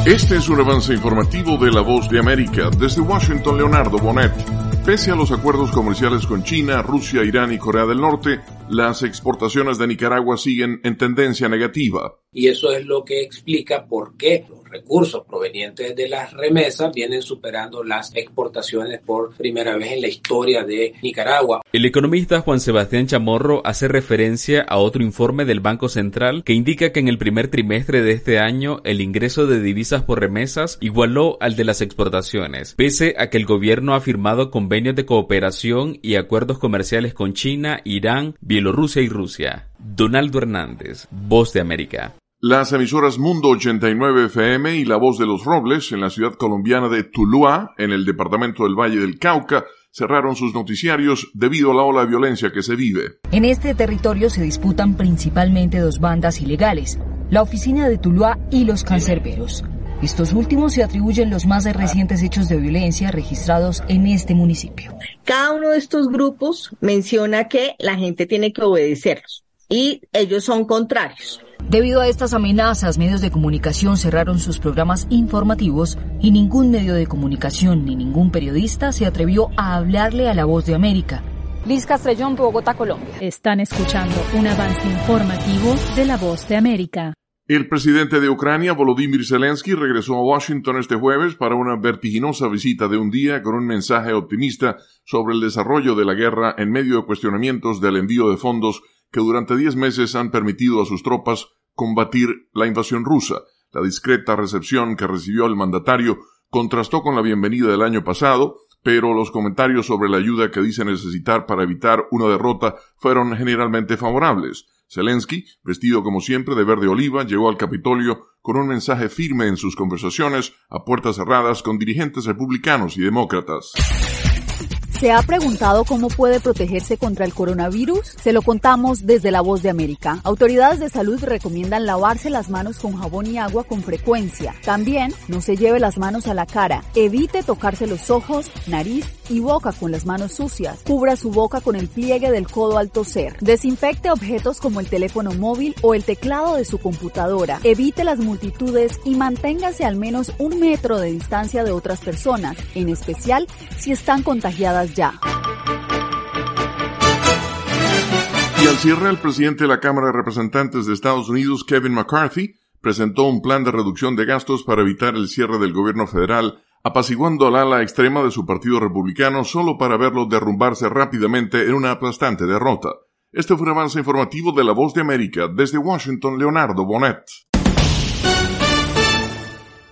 Este es un avance informativo de La Voz de América. Desde Washington, Leonardo Bonet. Pese a los acuerdos comerciales con China, Rusia, Irán y Corea del Norte, las exportaciones de Nicaragua siguen en tendencia negativa. Y eso es lo que explica por qué los recursos provenientes de las remesas vienen superando las exportaciones por primera vez en la historia de Nicaragua. El economista Juan Sebastián Chamorro hace referencia a otro informe del Banco Central que indica que en el primer trimestre de este año el ingreso de divisas por remesas igualó al de las exportaciones, pese a que el gobierno ha firmado convenios de cooperación y acuerdos comerciales con China, Irán, Bielorrusia y Rusia. Donaldo Hernández, Voz de América. Las emisoras Mundo 89 FM y La Voz de los Robles, en la ciudad colombiana de Tuluá, en el departamento del Valle del Cauca, cerraron sus noticiarios debido a la ola de violencia que se vive. En este territorio se disputan principalmente dos bandas ilegales, la Oficina de Tuluá y los Cancerberos. Estos últimos se atribuyen los más recientes hechos de violencia registrados en este municipio. Cada uno de estos grupos menciona que la gente tiene que obedecerlos y ellos son contrarios. Debido a estas amenazas, medios de comunicación cerraron sus programas informativos y ningún medio de comunicación ni ningún periodista se atrevió a hablarle a La Voz de América. Liz Castrellón, Bogotá, Colombia. Están escuchando un avance informativo de La Voz de América. El presidente de Ucrania, Volodymyr Zelensky, regresó a Washington este jueves para una vertiginosa visita de un día con un mensaje optimista sobre el desarrollo de la guerra en medio de cuestionamientos del envío de fondos que durante 10 meses han permitido a sus tropas combatir la invasión rusa. La discreta recepción que recibió el mandatario contrastó con la bienvenida del año pasado, pero los comentarios sobre la ayuda que dice necesitar para evitar una derrota fueron generalmente favorables. Zelensky, vestido como siempre de verde oliva, llegó al Capitolio con un mensaje firme en sus conversaciones a puertas cerradas con dirigentes republicanos y demócratas. ¿Se ha preguntado cómo puede protegerse contra el coronavirus? Se lo contamos desde La Voz de América. Autoridades de salud recomiendan lavarse las manos con jabón y agua con frecuencia. También no se lleve las manos a la cara. Evite tocarse los ojos, nariz y boca con las manos sucias. Cubra su boca con el pliegue del codo al toser. Desinfecte objetos como el teléfono móvil o el teclado de su computadora. Evite las multitudes y manténgase al menos 1 metro de distancia de otras personas, en especial si están contagiadas ya. Y al cierre, el presidente de la Cámara de Representantes de Estados Unidos, Kevin McCarthy, presentó un plan de reducción de gastos para evitar el cierre del gobierno federal, apaciguando al ala extrema de su partido republicano solo para verlo derrumbarse rápidamente en una aplastante derrota. Este fue un avance informativo de La Voz de América. Desde Washington, Leonardo Bonet.